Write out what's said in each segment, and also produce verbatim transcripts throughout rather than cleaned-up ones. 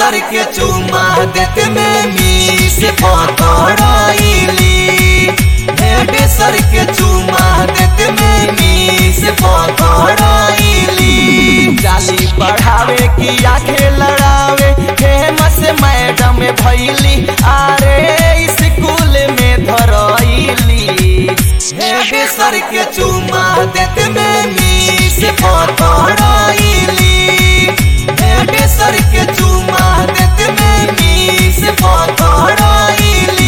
सर के चुमा देते में मीस पकड़ाइली हेड सर के चुमा देते में मीस पकड़ाइली जाली बढ़ावे की आंखें लड़ावे फेमस मैडम भैली आरे स्कूल में धरैली हेड सर के चुमा देते में मीस पकड़ाइली हेड सर के चुमा देते में मीस पकड़ाइली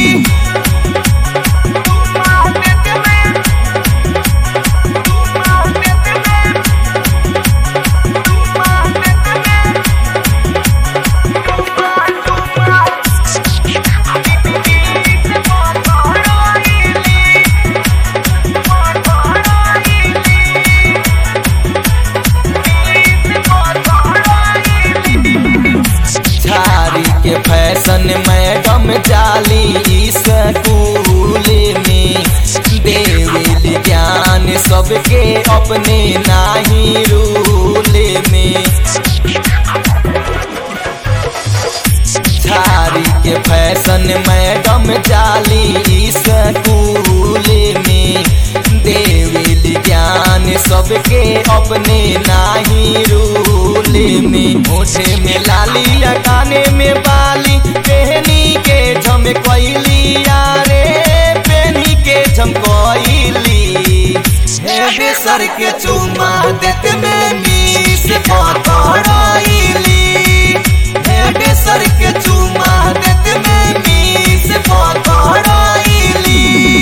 के फैशन मैडम जाली स्कूल में देवेली ज्ञान सबके अपने नाही रूल में झारी के फैशन मैडम जाली स्कूल में देवेली ज्ञान सबके अपने नाही रूल में होठे में लाली काने में बाली पहनी के झमकैली यारे पहनी के झमकैली हेड सर के चुमा देते में मीस पकड़ाइली हेड सर के चुमा देते में मीस पकड़ाइली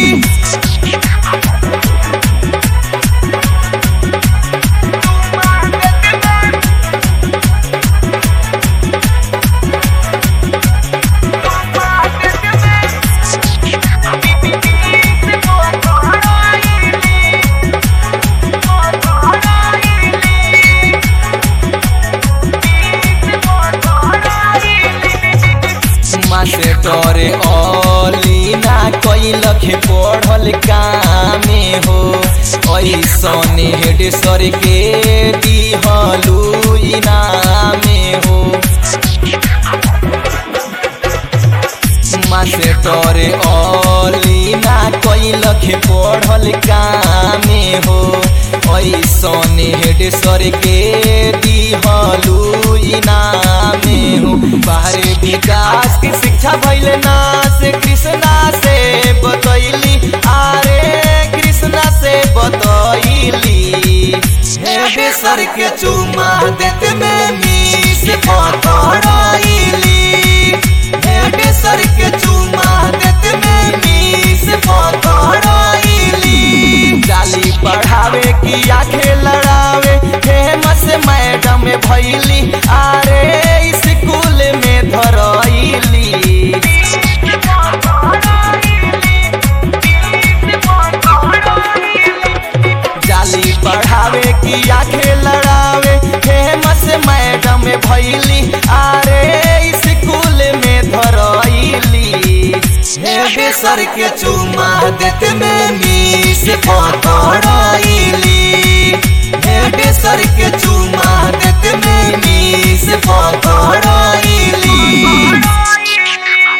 मास्टर ओली ना कैलख पढ़ल कामे हो ऐसने हेड सर के दिहलू इनामे हो मास्टर ओली ना कैलख पढ़ल कामे हो ऐसने हेड सर के दिहलू इनामे हो बाहरी विकास की शिक्षा भइल ना से कृष्णा से बतैली आरे कृष्णा से बतैली हेड सर के चुमा देते में मीस पकड़ाइली हेड सर के चुमा देते में मीस पकड़ाइली जाली बढ़ावे की आंखें लड़ावे फेमस मैडम भैली आरे स्कूल में धरैली जाली बढ़ावे की आंखें लड़ावे फेमस मैडम भैली आरे स्कूल में धरैली हेड सर के चुमा देते में मीस पकड़ा